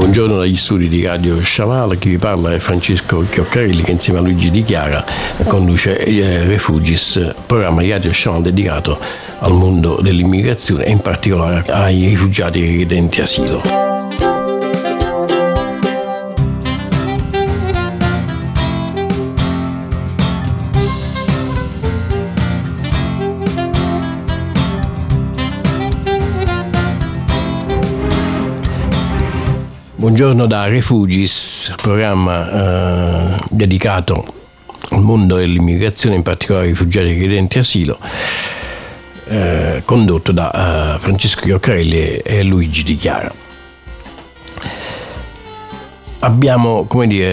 Buongiorno dagli studi di Radio Sciavala, chi vi parla è Francesco Chioccarelli, che insieme a Luigi Di Chiara conduce Refugis, programma di Radio Sciavala dedicato al mondo dell'immigrazione e in particolare ai rifugiati e richiedenti asilo. Buongiorno da Refugis, programma dedicato al mondo dell'immigrazione, in particolare ai rifugiati e richiedenti asilo, condotto da Francesco Chioccarelli e Luigi Di Chiara. Abbiamo,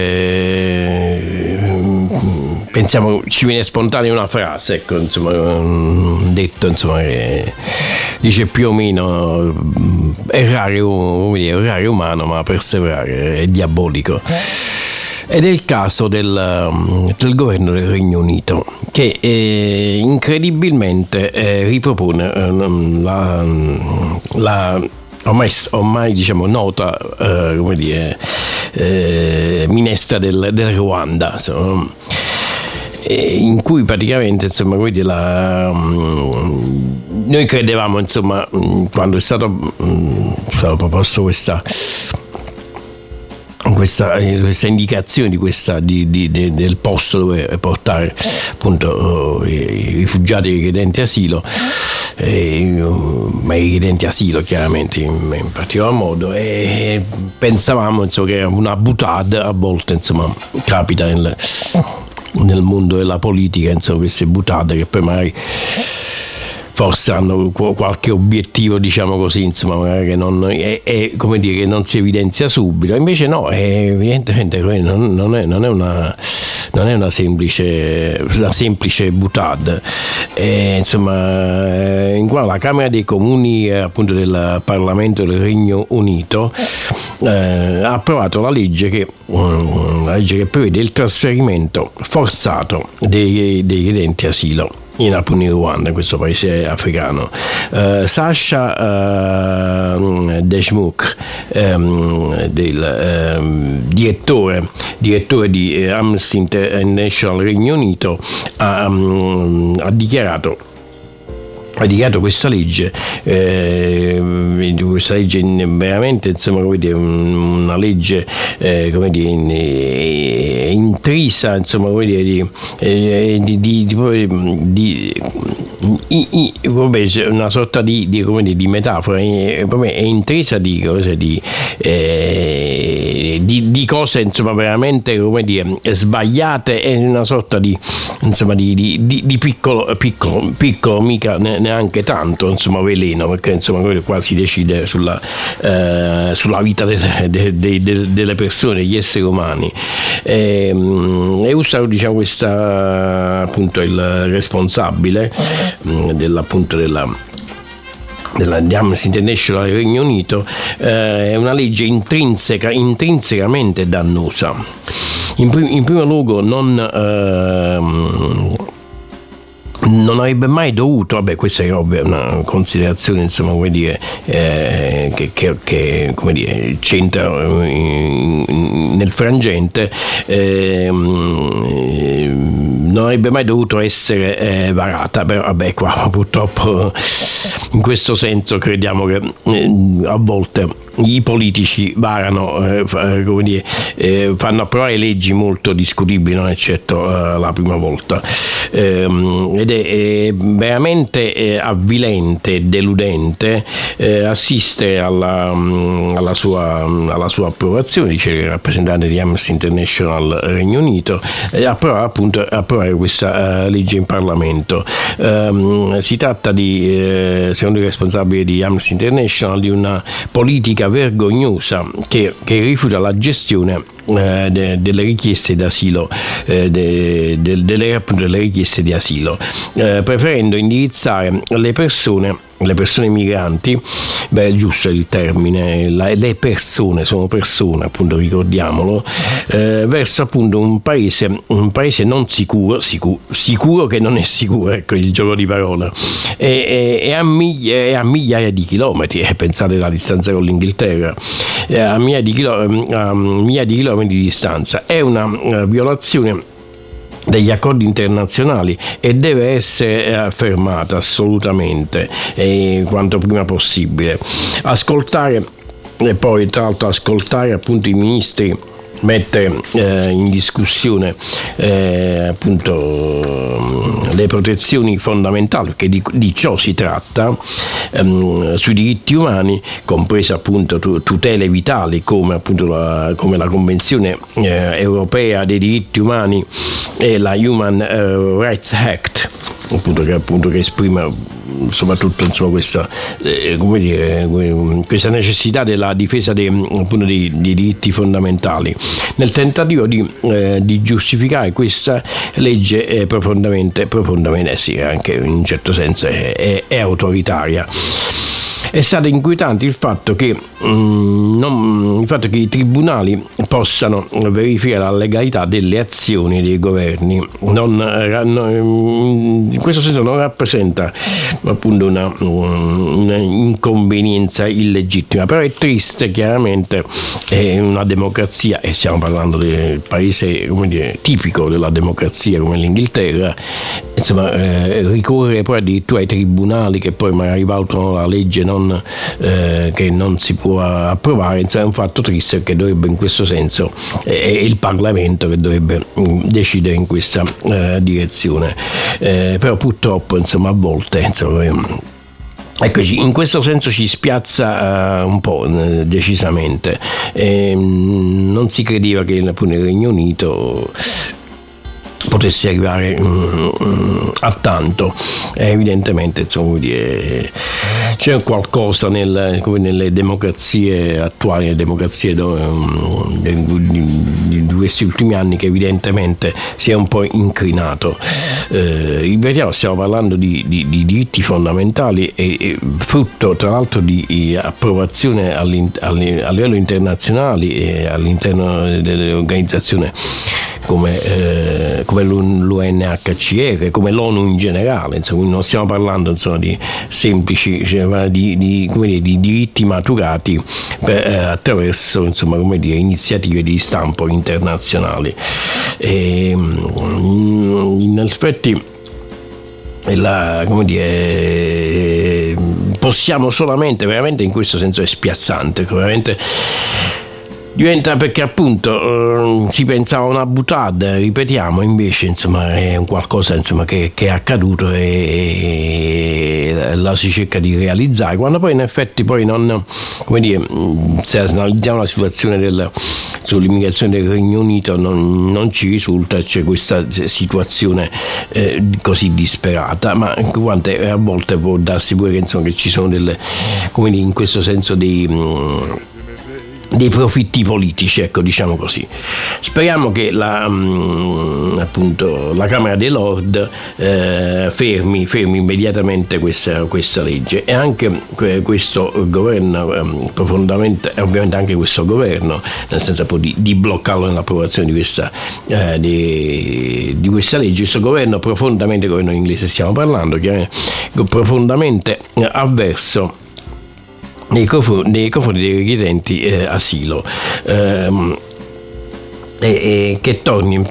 pensiamo, ci viene spontanea una frase, ecco, insomma, un detto, insomma, che dice più o meno errare umano, ma perseverare è diabolico. Ed è il caso del governo del Regno Unito, che incredibilmente ripropone la ormai diciamo nota minestra del Ruanda, insomma, in cui praticamente, insomma, noi credevamo, insomma, quando è stato proposto questa indicazione del posto dove portare appunto i rifugiati e i richiedenti asilo, ma i richiedenti asilo chiaramente in particolar modo, e pensavamo, insomma, che era una boutade. A volte, insomma, capita nel mondo della politica, insomma, queste boutade che poi magari forse hanno qualche obiettivo, diciamo così, insomma, magari che non è come dire, che non si evidenzia subito. Invece no, evidentemente non è una semplice boutade. Insomma, in qua la Camera dei Comuni, appunto, del Parlamento del Regno Unito ha approvato la legge che prevede il trasferimento forzato dei richiedenti asilo in Ruanda, in questo paese africano. Sasha Deshmukh, del direttore di Amnesty International Regno Unito, ha dichiarato questa legge veramente, insomma, una legge intrisa, insomma, una sorta di metafora, è intrisa di cose, insomma, veramente sbagliate, e una sorta di piccolo, mica neanche tanto, insomma, veleno, perché, insomma, qua si decide sulla vita delle persone, degli esseri umani. E usa, diciamo, questa, appunto, il responsabile di Amnesty International del Regno Unito, è una legge intrinsecamente dannosa. In primo luogo non avrebbe mai dovuto, questa è ovvia, una considerazione, insomma, che c'entra nel frangente, non avrebbe mai dovuto essere varata, però qua purtroppo in questo senso crediamo che a volte i politici varano, fanno approvare leggi molto discutibili, non eccetto la prima volta, ed è veramente avvilente e deludente assistere alla sua approvazione, dice il rappresentante di Amnesty International Regno Unito, approvare questa legge in Parlamento. Si tratta secondo i responsabili di Amnesty International, di una politica vergognosa che rifiuta la gestione delle richieste d'asilo, delle richieste di asilo, preferendo indirizzare le persone le persone migranti, è giusto il termine, le persone, sono persone, appunto, ricordiamolo, verso appunto un paese non sicuro che non è sicuro, ecco il gioco di parole, e a migliaia di chilometri, pensate la distanza con l'Inghilterra, a migliaia di chilometri di distanza. È una violazione degli accordi internazionali e deve essere affermata assolutamente, quanto prima possibile. Ascoltare, e poi tra l'altro ascoltare appunto i ministri mette in discussione appunto le protezioni fondamentali, perché di ciò si tratta, sui diritti umani, comprese appunto tutele vitali come appunto come la Convenzione europea dei diritti umani e la Human Rights Act, che esprime soprattutto insomma questa necessità della difesa dei diritti fondamentali, nel tentativo di giustificare questa legge profondamente sì, anche in un certo senso è autoritaria. È stato inquietante il fatto che i tribunali possano verificare la legalità delle azioni dei governi. In questo senso non rappresenta appunto una inconvenienza illegittima, però è triste, chiaramente è una democrazia, e stiamo parlando del paese tipico della democrazia come l'Inghilterra, insomma, ricorrere poi addirittura ai tribunali che poi magari valutano la legge che non si può approvare, insomma, è un fatto triste, perché dovrebbe, in questo senso, è il Parlamento che dovrebbe decidere in questa direzione, però purtroppo insomma a volte eccoci, in questo senso ci spiazza un po' decisamente. Non si credeva che appunto il Regno Unito potesse arrivare a tanto. Evidentemente c'è qualcosa nelle democrazie attuali, nelle democrazie di questi ultimi anni, che evidentemente si è un po' incrinato. Ripetiamo, stiamo parlando di diritti fondamentali e frutto tra l'altro di approvazione a livello internazionale e all'interno delle organizzazioni come l'UNHCR, come l'ONU in generale. Insomma, non stiamo parlando di semplici, di diritti maturati attraverso iniziative di stampo internazionali. In effetti possiamo solamente, veramente in questo senso è spiazzante, veramente diventa, perché appunto si pensava una buttata, ripetiamo, invece è un qualcosa che è accaduto e la si cerca di realizzare, quando poi in effetti poi non, se analizziamo la situazione sull'immigrazione del Regno Unito non ci risulta, c'è questa situazione così disperata, ma a volte può darsi pure che ci sono in questo senso dei profitti politici, ecco, diciamo così. Speriamo che la Camera dei Lord fermi immediatamente questa legge, e anche questo governo profondamente, ovviamente anche questo governo, nel senso di bloccarlo nell'approvazione di questa legge. Questo governo profondamente, il governo inglese stiamo parlando, chiaramente profondamente avverso nei confronti dei richiedenti asilo, e che torni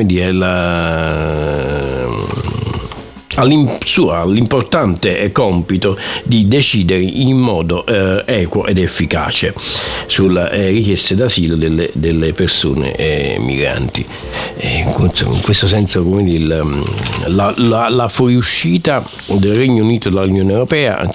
all'importante compito di decidere in modo equo ed efficace sulle richieste d'asilo delle persone migranti. In questo senso la fuoriuscita del Regno Unito dall'Unione Europea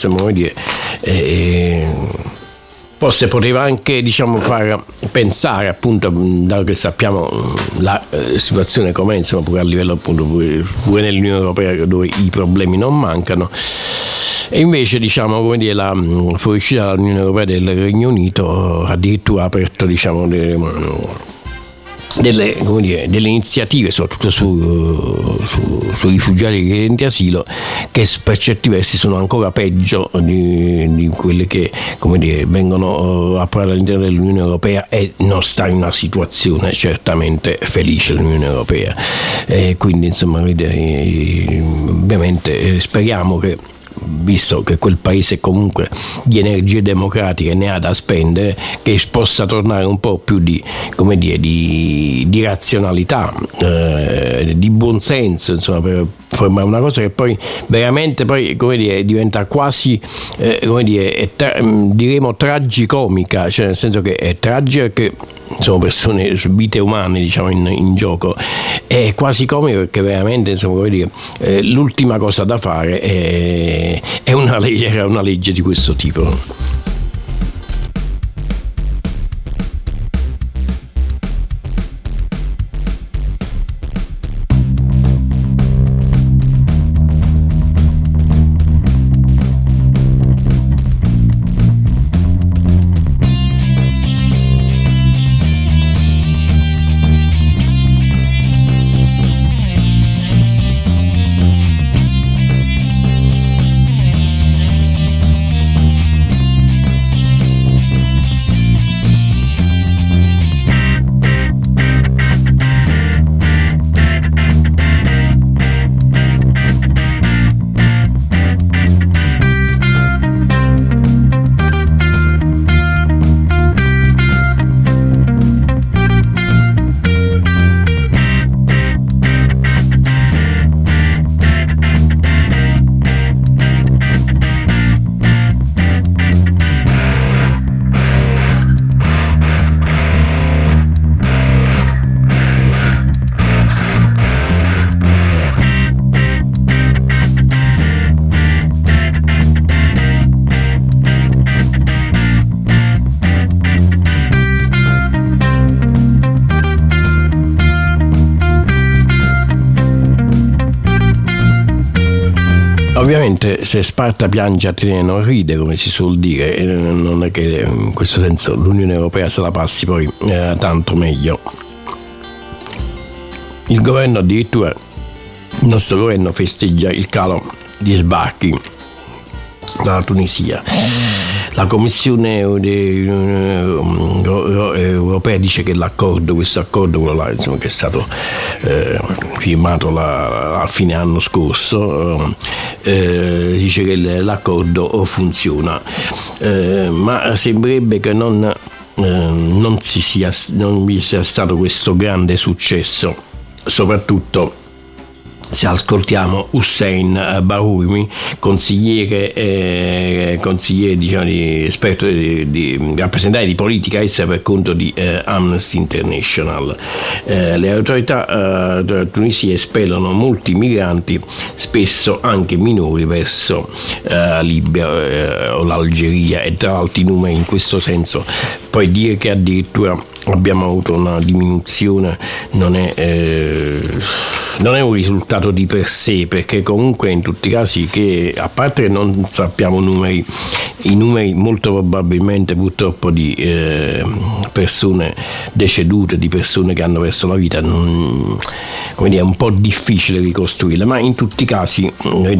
forse poteva anche far pensare, appunto, dato che sappiamo la situazione com'è, pure a livello appunto pure nell'Unione Europea, dove i problemi non mancano, e invece la fuoriuscita dall'Unione Europea del Regno Unito addirittura ha aperto delle iniziative, soprattutto sui rifugiati e richiedenti asilo, che per certi versi sono ancora peggio di quelle che vengono approvate all'interno dell'Unione Europea, e non sta in una situazione certamente felice l'Unione Europea. Quindi insomma, ovviamente speriamo che, visto che quel paese comunque di energie democratiche ne ha da spendere, che possa tornare un po' più di razionalità, di buonsenso, insomma, per formare una cosa che poi veramente diventa quasi diremo tragicomica, cioè nel senso che è tragica perché sono persone, vite umane in gioco, è quasi comico perché veramente l'ultima cosa da fare è una legge di questo tipo. Ovviamente se Sparta piange Atene non ride, come si suol dire, non è che in questo senso l'Unione Europea se la passi poi tanto meglio. Il governo addirittura, il nostro governo festeggia il calo di sbarchi dalla Tunisia. La Commissione europea dice che questo accordo, quello là, insomma, che è stato firmato a fine anno scorso, dice che l'accordo funziona, ma sembrerebbe che non vi sia stato questo grande successo, soprattutto se ascoltiamo Hussein Bahoumi, consigliere esperto di rappresentante di politica estera per conto di Amnesty International. Le autorità tunisine espellono molti migranti, spesso anche minori, verso Libia o l'Algeria, e tra l'altro i numeri in questo senso, poi dire che addirittura abbiamo avuto una diminuzione non è un risultato di per sé, perché comunque in tutti i casi, che a parte che non sappiamo i numeri molto probabilmente purtroppo di persone decedute, di persone che hanno perso la vita, è un po' difficile ricostruirle, ma in tutti i casi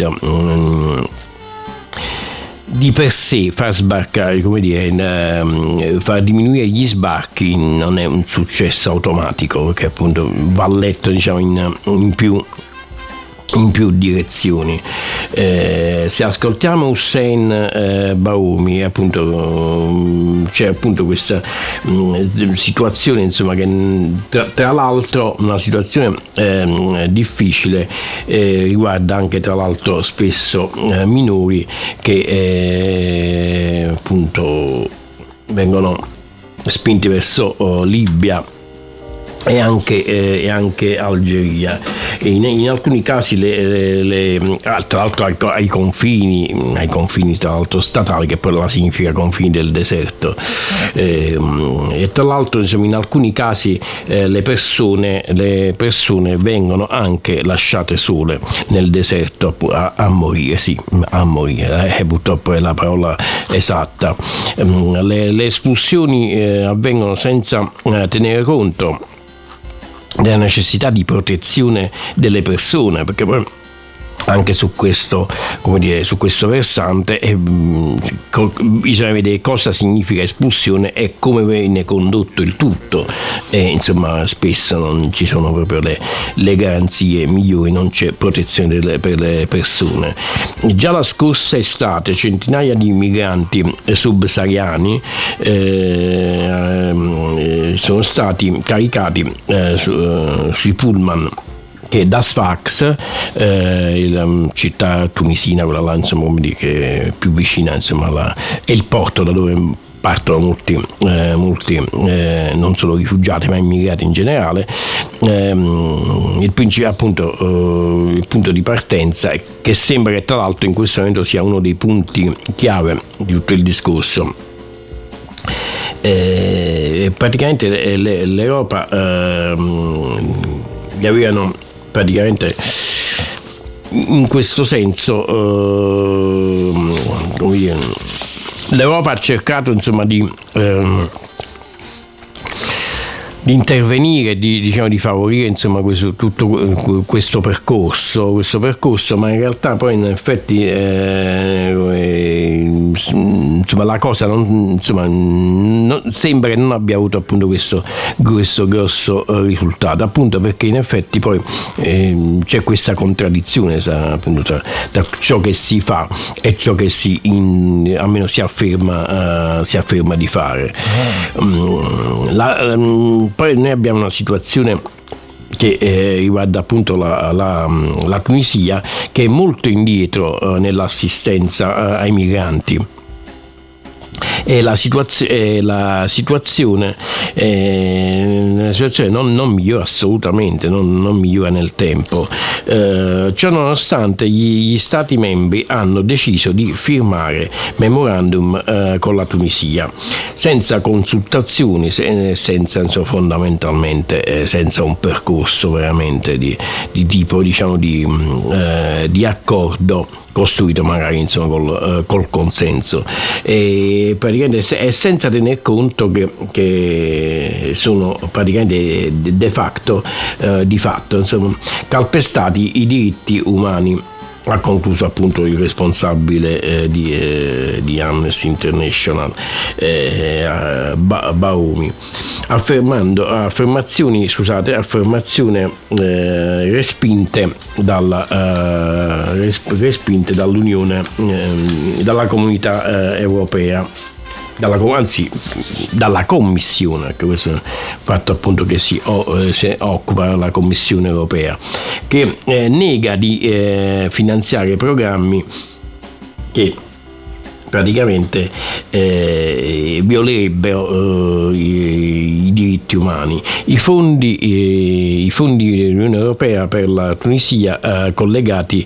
di per sé far sbarcare, far diminuire gli sbarchi non è un successo automatico, perché appunto va letto in più direzioni. Se ascoltiamo Hussein Bahoumi, appunto c'è appunto questa situazione, insomma, che tra l'altro una situazione difficile, riguarda anche tra l'altro spesso minori che appunto vengono spinti verso Libia e anche Algeria. In alcuni casi tra l'altro ai confini tra l'altro statali, che poi la significa confini del deserto, e tra l'altro in alcuni casi le persone vengono anche lasciate sole nel deserto a morire, purtroppo è la parola esatta. Le espulsioni avvengono senza tenere conto della necessità di protezione delle persone, perché poi anche su questo, su questo versante bisogna vedere cosa significa espulsione e come viene condotto il tutto, e insomma spesso non ci sono proprio le garanzie migliori, non c'è protezione per le persone. Già la scorsa estate centinaia di migranti subsahariani sono stati caricati sui pullman che da Sfax, la città tunisina, quella là, insomma, come dire, che è più vicina, insomma, è il porto da dove partono molti non solo rifugiati ma immigrati in generale. Il punto di partenza, che sembra che tra l'altro in questo momento sia uno dei punti chiave di tutto il discorso. Praticamente l'Europa li avevano praticamente in questo senso come dire, l'Europa ha cercato insomma di intervenire, di favorire insomma tutto questo percorso, ma in realtà poi in effetti insomma la cosa sembra che non abbia avuto appunto questo grosso risultato, appunto perché in effetti poi c'è questa contraddizione appunto tra ciò che si fa e ciò che almeno si afferma di fare. Poi noi abbiamo una situazione che riguarda appunto la Tunisia, che è molto indietro nell'assistenza ai migranti. E la situazione non migliora assolutamente, non migliora nel tempo. Ciò nonostante gli Stati membri hanno deciso di firmare memorandum con la Tunisia senza consultazioni, fondamentalmente senza un percorso veramente di tipo di accordo costruito magari insomma col consenso, e praticamente è senza tener conto che sono praticamente di fatto insomma calpestati i diritti umani, ha concluso appunto il responsabile di Amnesty International, Bahoumi, affermazioni respinte dall'Unione, dalla comunità europea, dalla Commissione, che questo è il fatto appunto che si occupa la Commissione europea, che nega di finanziare programmi che praticamente violerebbero i diritti umani. I fondi dell'Unione Europea per la Tunisia collegati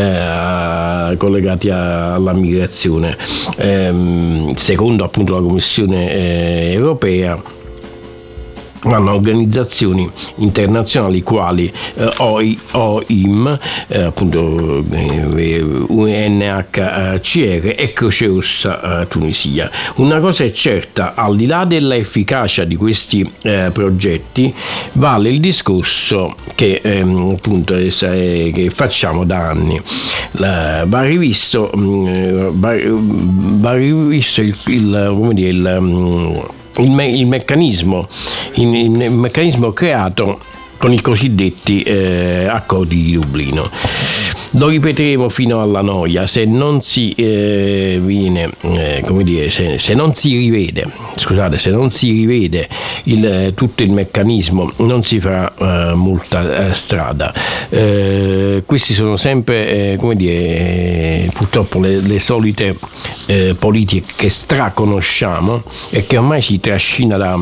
alla migrazione, secondo appunto la Commissione europea, hanno organizzazioni internazionali quali OIM, appunto UNHCR e Croce Rossa Tunisia. Una cosa è certa: al di là dell'efficacia di questi progetti, vale il discorso che appunto che facciamo da anni. Va rivisto il meccanismo creato con i cosiddetti accordi di Dublino. Lo ripeteremo fino alla noia: se non si se non si rivede tutto il meccanismo, non si farà molta strada. Questi sono sempre purtroppo le solite politiche che straconosciamo e che ormai si trascina da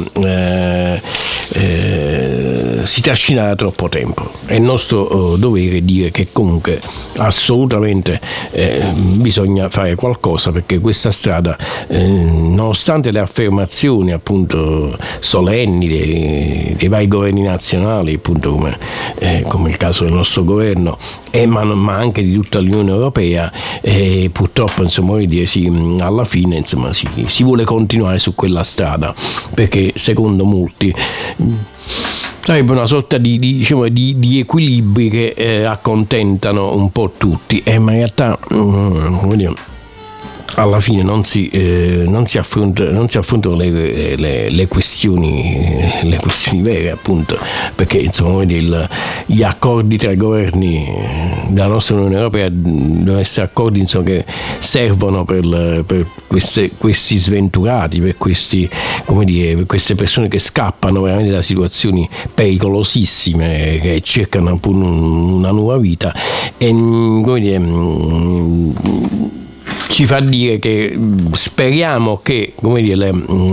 troppo tempo. È il nostro dovere dire che comunque assolutamente bisogna fare qualcosa, perché questa strada, nonostante le affermazioni appunto solenni dei vari governi nazionali, appunto come il caso del nostro governo, ma anche di tutta l'Unione Europea, purtroppo insomma alla fine insomma si vuole continuare su quella strada, perché secondo molti sarebbe una sorta di equilibri che accontentano un po' tutti, ma in realtà come dire, alla fine non si affrontano le questioni vere, appunto, perché insomma gli accordi tra i governi della nostra Unione Europea devono essere accordi, insomma, che servono per questi sventurati, per questi, come dire, per queste persone che scappano veramente da situazioni pericolosissime, che cercano appunto una nuova vita, e come dire, ci fa dire che speriamo che, come dire,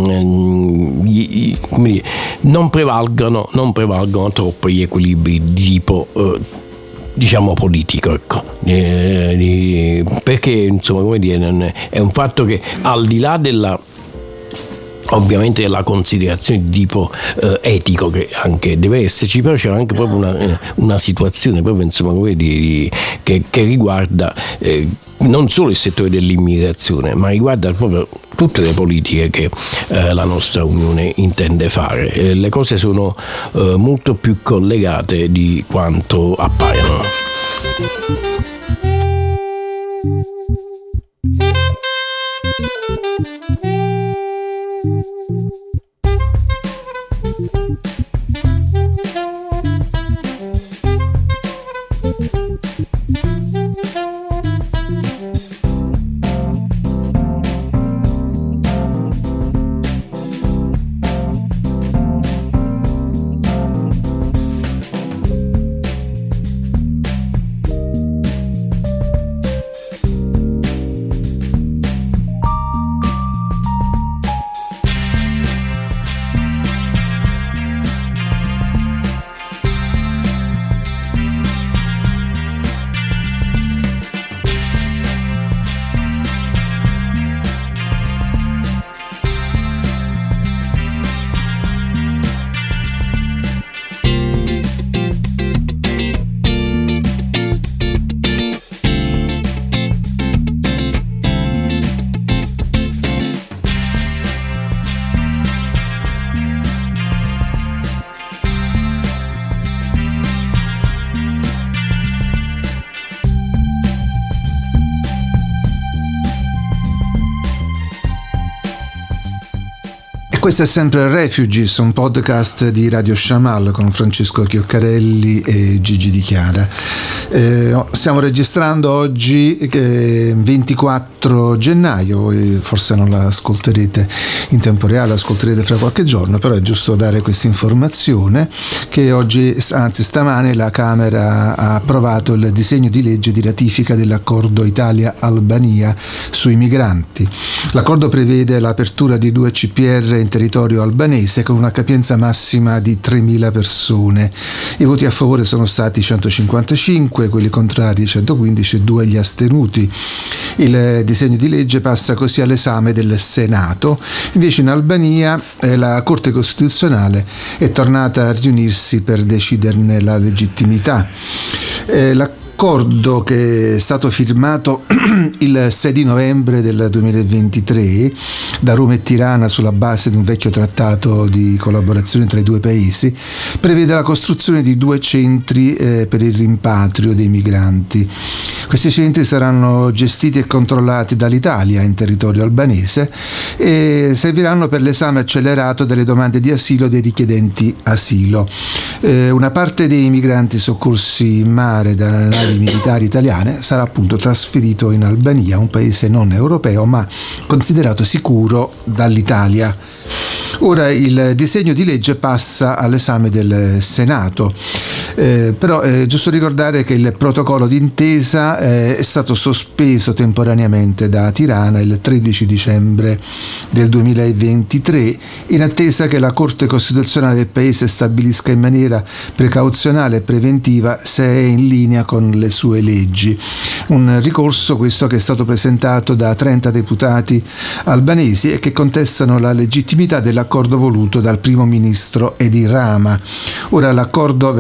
non prevalgano troppo gli equilibri di tipo diciamo politico, ecco, perché insomma, come dire, è un fatto che al di là ovviamente la considerazione di tipo etico, che anche deve esserci, però c'è anche proprio una situazione proprio, insomma, che riguarda non solo il settore dell'immigrazione, ma riguarda proprio tutte le politiche che la nostra Unione intende fare. Le cose sono molto più collegate di quanto appaiono. Questo è sempre Refugees, un podcast di Radio Shamal con Francesco Chioccarelli e Gigi Di Chiara. Stiamo registrando oggi 24 gennaio, voi forse non la ascolterete in tempo reale, ascolterete fra qualche giorno, però è giusto dare questa informazione che oggi, anzi stamane, la Camera ha approvato il disegno di legge di ratifica dell'accordo Italia-Albania sui migranti. L'accordo prevede l'apertura di 2 CPR in territorio albanese con una capienza massima di 3.000 persone. I voti a favore sono stati 155, quelli contrari 115 e 2 gli astenuti. Il disegno di legge passa così all'esame del Senato. Invece in Albania la Corte Costituzionale è tornata a riunirsi per deciderne la legittimità. L'accordo, che è stato firmato il 6 di novembre del 2023 da Roma e Tirana sulla base di un vecchio trattato di collaborazione tra i due paesi, prevede la costruzione di 2 centri per il rimpatrio dei migranti. Questi centri saranno gestiti e controllati dall'Italia in territorio albanese e serviranno per l'esame accelerato delle domande di asilo dei richiedenti asilo. Una parte dei migranti soccorsi in mare dalle navi militari italiane sarà appunto trasferito in Albania, un paese non europeo ma considerato sicuro dall'Italia. Ora il disegno di legge passa all'esame del Senato, però è giusto ricordare che il protocollo d'intesa è stato sospeso temporaneamente da Tirana il 13 dicembre del 2023 in attesa che la Corte Costituzionale del paese stabilisca in maniera precauzionale e preventiva se è in linea con le sue leggi. Un ricorso questo che è stato presentato da 30 deputati albanesi e che contestano la legittimità dell'accordo voluto dal primo ministro Edi Rama. Ora l'accordo verrà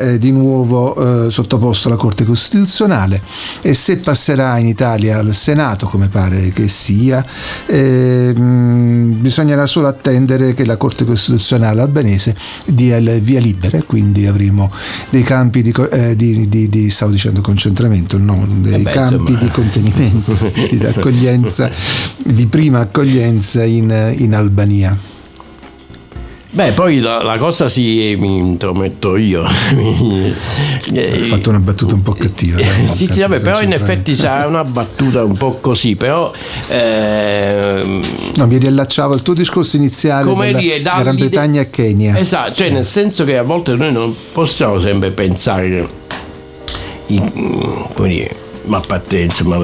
di nuovo sottoposto alla Corte Costituzionale, e se passerà in Italia al Senato, come pare che sia, bisognerà solo attendere che la Corte Costituzionale albanese dia il via libera, e quindi avremo dei campi di stavo dicendo concentramento, no, dei campi di contenimento, di accoglienza, di prima accoglienza in Albania. Beh, poi la cosa mi intrometto io. Ho fatto una battuta un po' cattiva. Sì, vabbè, però in effetti sarà una battuta un po' così, però no, mi riallacciavo al tuo discorso iniziale della Gran Bretagna e Kenya. Esatto, cioè nel senso che a volte noi non possiamo sempre pensare come dire, ma a parte insomma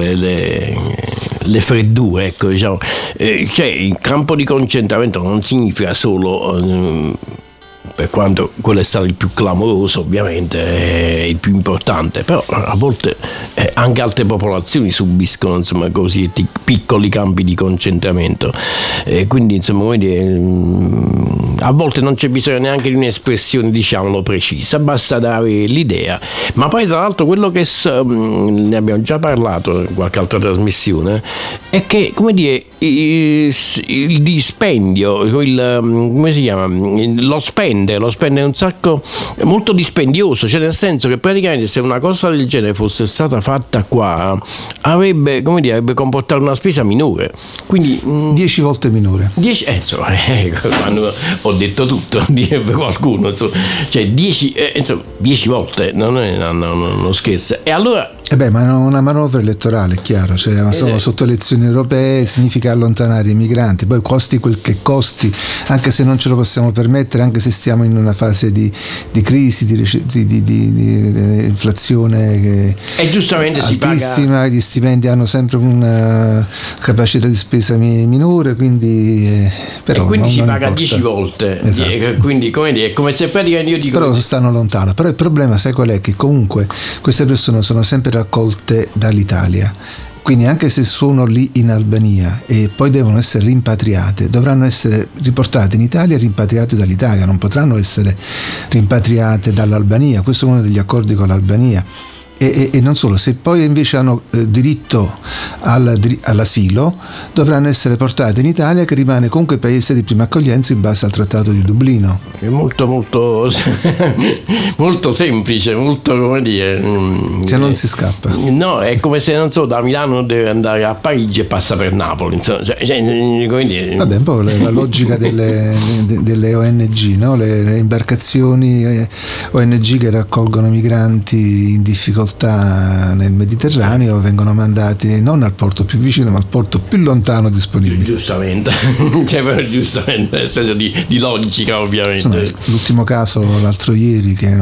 le freddure, ecco, diciamo, cioè il campo di concentramento non significa solo, per quanto quello è stato il più clamoroso, ovviamente è il più importante, però a volte anche altre popolazioni subiscono insomma così piccoli campi di concentramento, quindi insomma a volte non c'è bisogno neanche di un'espressione diciamolo precisa, basta dare l'idea. Ma poi tra l'altro quello che ne abbiamo già parlato in qualche altra trasmissione è che, come dire, il dispendio, come si chiama, lo spende un sacco, molto dispendioso, cioè nel senso che praticamente se una cosa del genere fosse stata fatta qua avrebbe comportato una spesa minore, quindi 10 volte minore. 10, quando ho detto tutto, direbbe qualcuno, insomma, cioè 10 volte, non è uno scherzo. E allora ma è una manovra elettorale, è chiaro, cioè, sono sotto elezioni europee, significa allontanare i migranti, poi costi quel che costi, anche se non ce lo possiamo permettere, anche se stiamo in una fase di crisi, di inflazione che e giustamente altissima, si paga. Gli stipendi hanno sempre una capacità di spesa minore, quindi però e quindi non si paga importa. 10 volte, esatto. Quindi come dire, è come se praticamente io dico però stanno lontano. Però il problema sai qual è? Che comunque queste persone sono sempre raccolte dall'Italia, quindi anche se sono lì in Albania e poi devono essere rimpatriate, dovranno essere riportate in Italia e rimpatriate dall'Italia, non potranno essere rimpatriate dall'Albania. Questo è uno degli accordi con l'Albania. E non solo, se poi invece hanno diritto all'asilo, dovranno essere portate in Italia, che rimane comunque paese di prima accoglienza in base al Trattato di Dublino. È molto molto molto semplice, molto, come dire, cioè non si scappa. No, è come se, non so, da Milano deve andare a Parigi e passa per Napoli, insomma, come dire. Vabbè, un po' la logica delle ONG, no? Le imbarcazioni ONG che raccolgono migranti in difficoltà nel Mediterraneo vengono mandati non al porto più vicino ma al porto più lontano disponibile. Giustamente, giustamente, nel senso di logica, ovviamente. Insomma, l'ultimo caso l'altro ieri che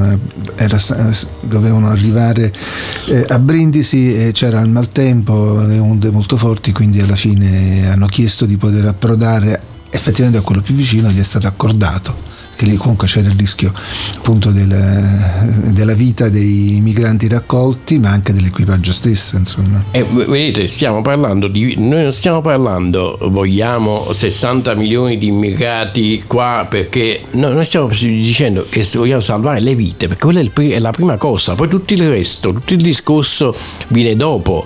dovevano arrivare a Brindisi e c'era il maltempo, le onde molto forti, quindi alla fine hanno chiesto di poter approdare effettivamente a quello più vicino, gli è stato accordato, che lì comunque c'era il rischio appunto della vita dei migranti raccolti, ma anche dell'equipaggio stesso, insomma. Vedete, noi non stiamo parlando, vogliamo 60 milioni di immigrati qua, perché noi stiamo dicendo che vogliamo salvare le vite, perché quella è la prima cosa, poi tutto il resto, tutto il discorso viene dopo.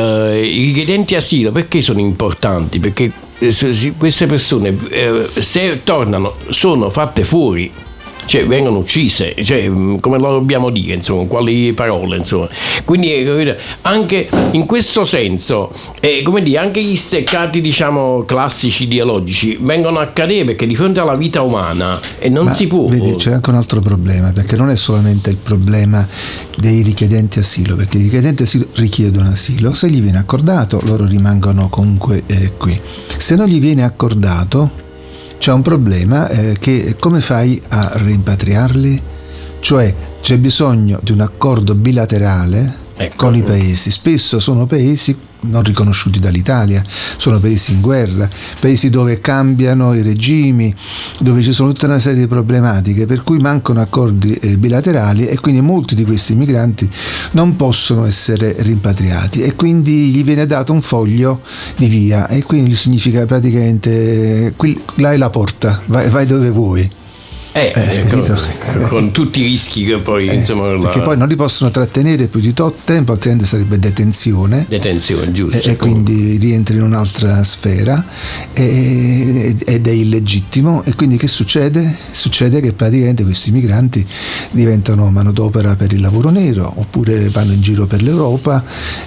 I richiedenti asilo perché sono importanti? Perché queste persone se tornano sono fatte fuori, cioè vengono uccise, cioè come lo dobbiamo dire, insomma, quali parole, insomma. Quindi anche in questo senso, come dire, anche gli steccati, diciamo, classici ideologici vengono a cadere, perché di fronte alla vita umana non si può. Vedi, c'è anche un altro problema, perché non è solamente il problema dei richiedenti asilo, perché i richiedenti asilo richiedono asilo, se gli viene accordato loro rimangono comunque qui. Se non gli viene accordato c'è un problema, che come fai a rimpatriarli? Cioè c'è bisogno di un accordo bilaterale con i paesi. Spesso sono paesi non riconosciuti dall'Italia, sono paesi in guerra, paesi dove cambiano i regimi, dove ci sono tutta una serie di problematiche, per cui mancano accordi bilaterali, e quindi molti di questi migranti non possono essere rimpatriati, e quindi gli viene dato un foglio di via, e quindi significa praticamente là è la porta, vai dove vuoi. con tutti i rischi che poi perché poi non li possono trattenere più di tot tempo, altrimenti sarebbe detenzione, giusto, e quindi rientri in un'altra sfera ed è illegittimo. E quindi che succede? Succede che praticamente questi migranti diventano manodopera per il lavoro nero, oppure vanno in giro per l'Europa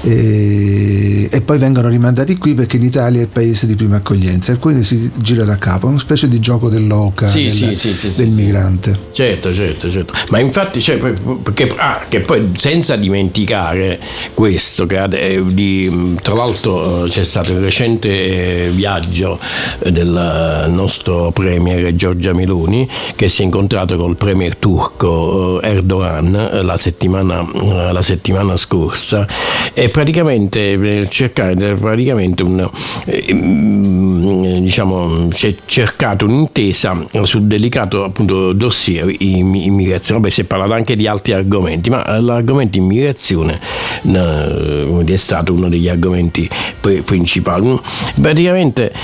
e poi vengono rimandati qui perché l'Italia è il paese di prima accoglienza, e quindi si gira da capo, una specie di gioco dell'oca del migrante. Certo. Ma infatti che poi senza dimenticare questo, che tra l'altro c'è stato il recente viaggio del nostro premier Giorgia Meloni, che si è incontrato col premier turco Erdogan la settimana scorsa, e praticamente si è cercato un'intesa sul delicato appunto dossier immigrazione. Vabbè, si è parlato anche di altri argomenti, ma l'argomento immigrazione è stato uno degli argomenti principali. Praticamente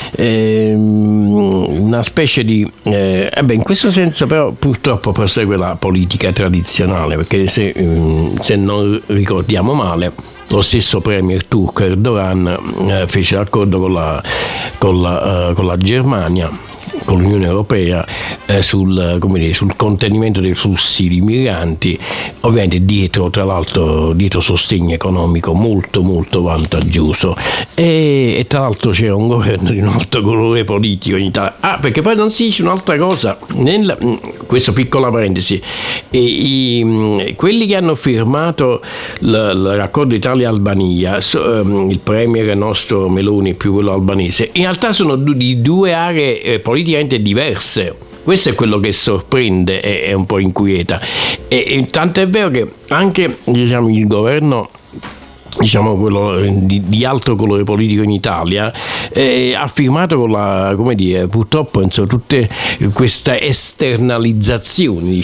una specie di in questo senso però purtroppo prosegue la politica tradizionale, perché se non ricordiamo male, lo stesso premier turco Erdogan fece l'accordo con la Germania, con l'Unione Europea, sul contenimento dei flussi di migranti, ovviamente dietro sostegno economico molto molto vantaggioso, e tra l'altro c'era un governo di un altro colore politico in Italia. Perché poi non si dice un'altra cosa, questo piccola parentesi, quelli che hanno firmato l'accordo Italia-Albania, il premier nostro Meloni più quello albanese, in realtà sono di due aree politicamente diverse. Questo è quello che sorprende e un po' inquieta, e tanto è vero che anche il governo quello di altro colore politico in Italia ha firmato purtroppo tutte queste esternalizzazioni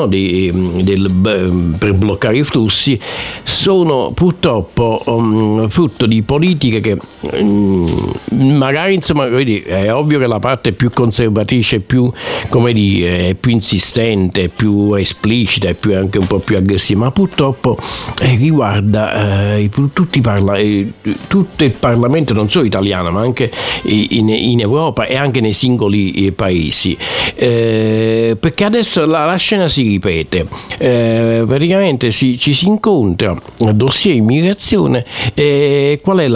per bloccare i flussi sono purtroppo frutto di politiche che magari è ovvio che la parte più conservatrice, più più insistente, più esplicita e più anche un po' più aggressiva, ma purtroppo riguarda tutto il Parlamento, non solo italiano ma anche in Europa e anche nei singoli paesi, perché adesso la scena si ripete, praticamente ci si incontra dossier immigrazione, qual è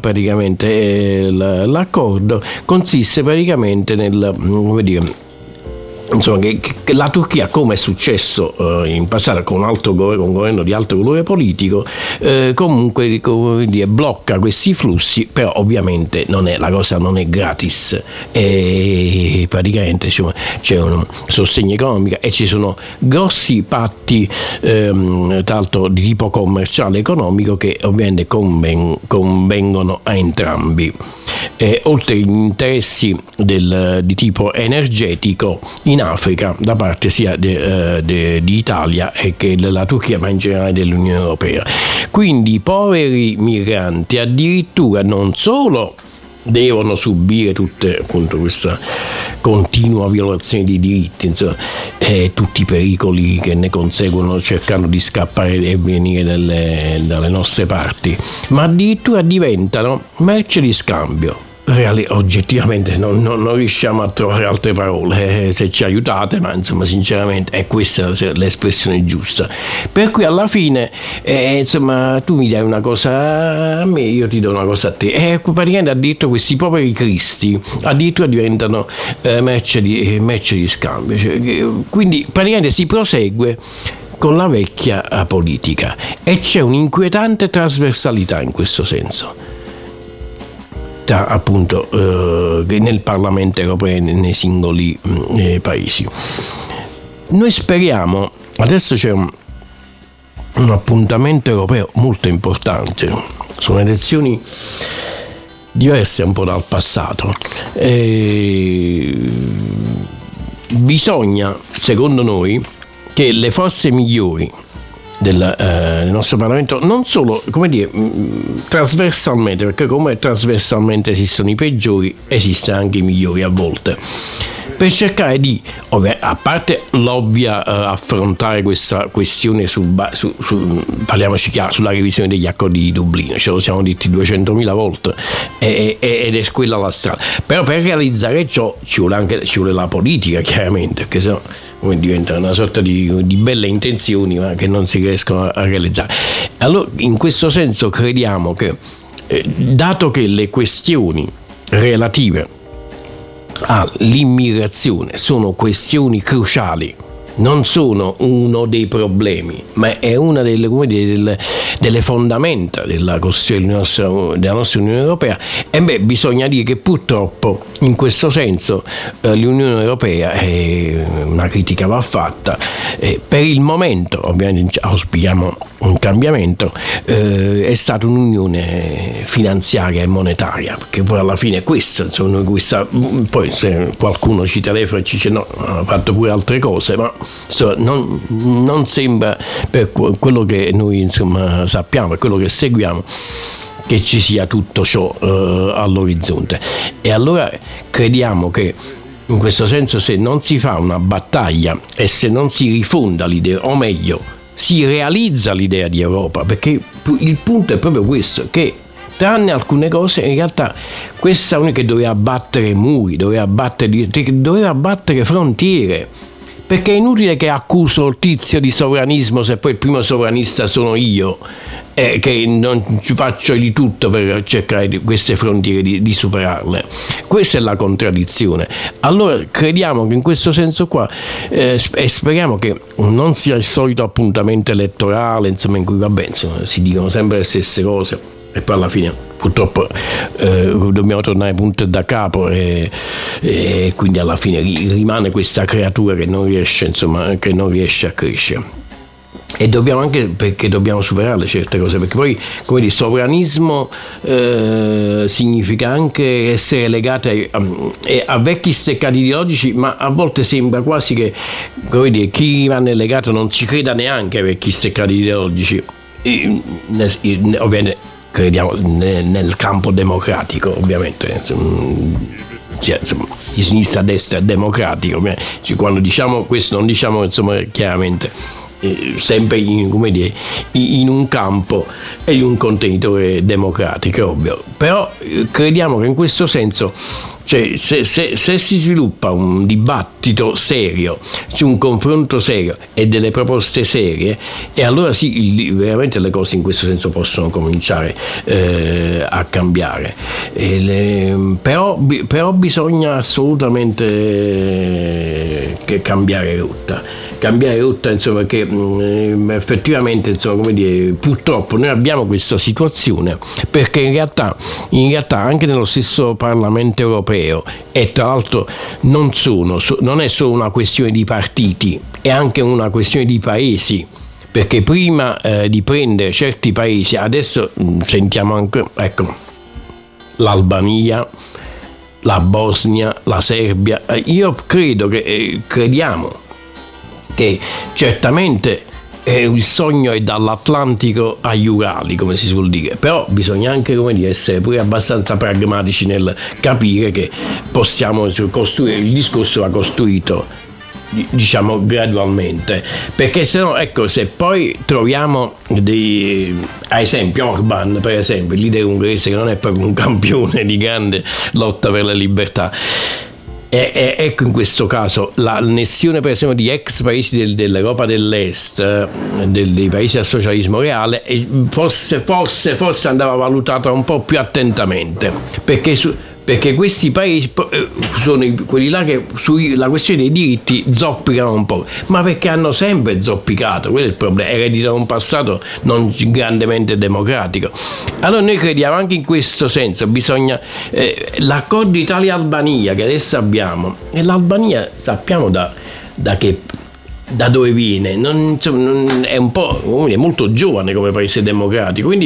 l'accordo? Consiste praticamente nel che la Turchia, come è successo in passato con un governo di alto colore politico, comunque blocca questi flussi, però ovviamente la cosa non è gratis, e praticamente c'è un sostegno economico e ci sono grossi patti tra l'altro di tipo commerciale economico che ovviamente convengono a entrambi. Oltre agli interessi di tipo energetico in Africa da parte sia di Italia che della Turchia, ma in generale dell'Unione Europea. Quindi i poveri migranti addirittura non solo devono subire questa continua violazione di diritti, tutti i pericoli che ne conseguono cercando di scappare e venire dalle nostre parti, ma addirittura diventano merce di scambio. Oggettivamente non riusciamo a trovare altre parole, se ci aiutate, ma sinceramente è questa l'espressione giusta. Per cui alla fine tu mi dai una cosa a me, io ti do una cosa a te, praticamente addirittura questi poveri cristi addirittura diventano merce di scambio, quindi praticamente si prosegue con la vecchia politica, e c'è un'inquietante trasversalità in questo senso appunto nel Parlamento europeo e nei singoli paesi. Noi speriamo, adesso c'è un appuntamento europeo molto importante, sono elezioni diverse un po' dal passato, bisogna, secondo noi, che le forze migliori del nostro Parlamento, non solo, come dire, trasversalmente, perché come trasversalmente esistono i peggiori, esistono anche i migliori a volte, per cercare di, a parte l'ovvia affrontare questa questione parliamoci chiaro, sulla revisione degli accordi di Dublino, ce lo siamo detti 200.000 volte ed è quella la strada, però per realizzare ciò ci vuole la politica, chiaramente, perché sennò diventa una sorta di belle intenzioni ma che non si riescono a realizzare. Allora, in questo senso crediamo che dato che le questioni relative all'immigrazione sono questioni cruciali, non sono uno dei problemi, ma è una delle fondamenta della nostra Unione Europea, e bisogna dire che purtroppo in questo senso l'Unione Europea, una critica va fatta, per il momento, ovviamente auspichiamo un cambiamento, è stata un'unione finanziaria e monetaria, perché poi alla fine è questo, insomma, poi se qualcuno ci telefona e ci dice no, ha fatto pure altre cose, ma insomma, non sembra, per quello che noi insomma sappiamo, per quello che seguiamo, che ci sia tutto ciò all'orizzonte. E allora crediamo che in questo senso, se non si fa una battaglia e se non si rifonda l'idea, o meglio si realizza l'idea di Europa, perché il punto è proprio questo, che tranne alcune cose in realtà questa unica che doveva battere muri, doveva battere frontiere, perché è inutile che accuso il tizio di sovranismo se poi il primo sovranista sono io, che non ci faccio di tutto per cercare queste frontiere di superarle. Questa è la contraddizione. Allora crediamo che in questo senso qua e speriamo che non sia il solito appuntamento elettorale, insomma, in cui si dicono sempre le stesse cose e poi alla fine purtroppo dobbiamo tornare punto da capo e quindi alla fine rimane questa creatura che non riesce a crescere. E dobbiamo anche, perché dobbiamo superarle certe cose, perché poi, come dire, sovranismo significa anche essere legati a vecchi steccati ideologici, ma a volte sembra quasi che, come dire, chi rimane legato non ci creda neanche ai vecchi steccati ideologici, ovviamente crediamo nel campo democratico, ovviamente, di sinistra a destra è democratico, quando diciamo questo non diciamo chiaramente sempre in un campo e in un contenitore democratico, ovvio. Però crediamo che in questo senso, cioè, se si sviluppa un dibattito serio, un confronto serio e delle proposte serie, e allora sì, veramente le cose in questo senso possono cominciare a cambiare. Però bisogna assolutamente cambiare rotta, insomma, che effettivamente, insomma, come dire, purtroppo noi abbiamo questa situazione, perché in realtà anche nello stesso Parlamento europeo, e tra l'altro non è solo una questione di partiti, è anche una questione di paesi, perché prima di prendere certi paesi, adesso sentiamo anche, l'Albania, la Bosnia, la Serbia, io crediamo che certamente il sogno è dall'Atlantico agli Urali, come si suol dire, però bisogna anche, essere pure abbastanza pragmatici nel capire che possiamo costruire, il discorso va costruito, diciamo, gradualmente, perché se no, se poi troviamo ad esempio Orban, per esempio, il leader ungherese, che non è proprio un campione di grande lotta per la libertà, ecco, in questo caso l'annessione per esempio di ex paesi dell'Europa dell'Est, dei paesi al socialismo reale, forse andava valutata un po' più attentamente, perché questi paesi sono quelli là che sulla questione dei diritti zoppicano un po', ma perché hanno sempre zoppicato, quello è il problema, ereditano un passato non grandemente democratico. Allora noi crediamo anche in questo senso, bisogna l'accordo Italia-Albania che adesso abbiamo, e l'Albania sappiamo da dove viene, è un po', è molto giovane come paese democratico, quindi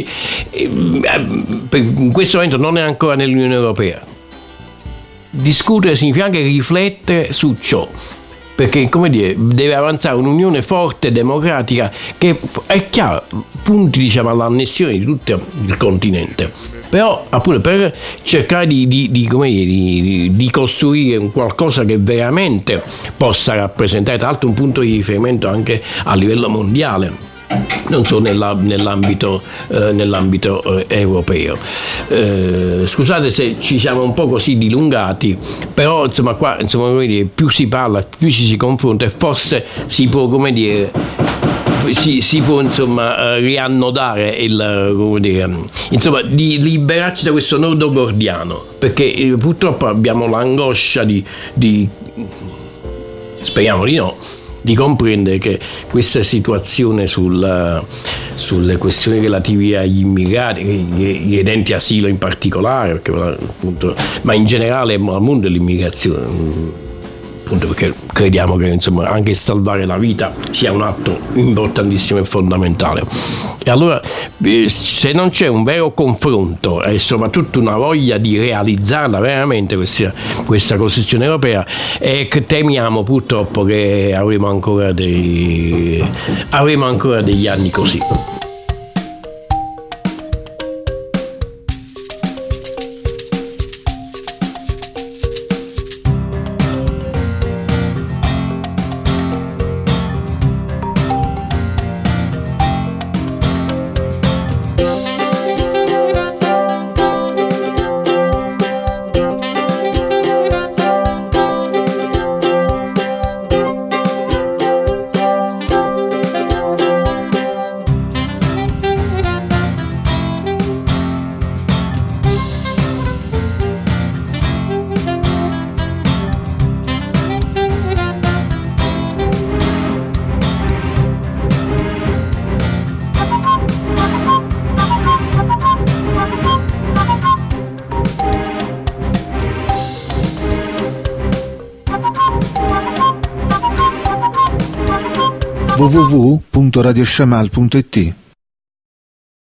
in questo momento non è ancora nell'Unione Europea. Discutere significa anche riflettere su ciò, perché come dire, deve avanzare un'unione forte, democratica, che è chiaro, punti diciamo all'annessione di tutto il continente, però appunto per cercare di costruire un qualcosa che veramente possa rappresentare tra l'altro un punto di riferimento anche a livello mondiale, non solo nell'ambito europeo. Scusate se ci siamo un po' così dilungati, però insomma qua più si parla, più ci si confronta e forse si può si può riannodare di liberarci da questo nodo gordiano, perché purtroppo abbiamo l'angoscia di speriamo di no, di comprendere che questa situazione sulle questioni relative agli immigrati, gli richiedenti asilo in particolare, perché, appunto, ma in generale al mondo dell'immigrazione, appunto perché crediamo che anche salvare la vita sia un atto importantissimo e fondamentale. E allora se non c'è un vero confronto e soprattutto una voglia di realizzarla veramente questa Costituzione europea, temiamo purtroppo che avremo ancora degli anni così. www.radioshamal.it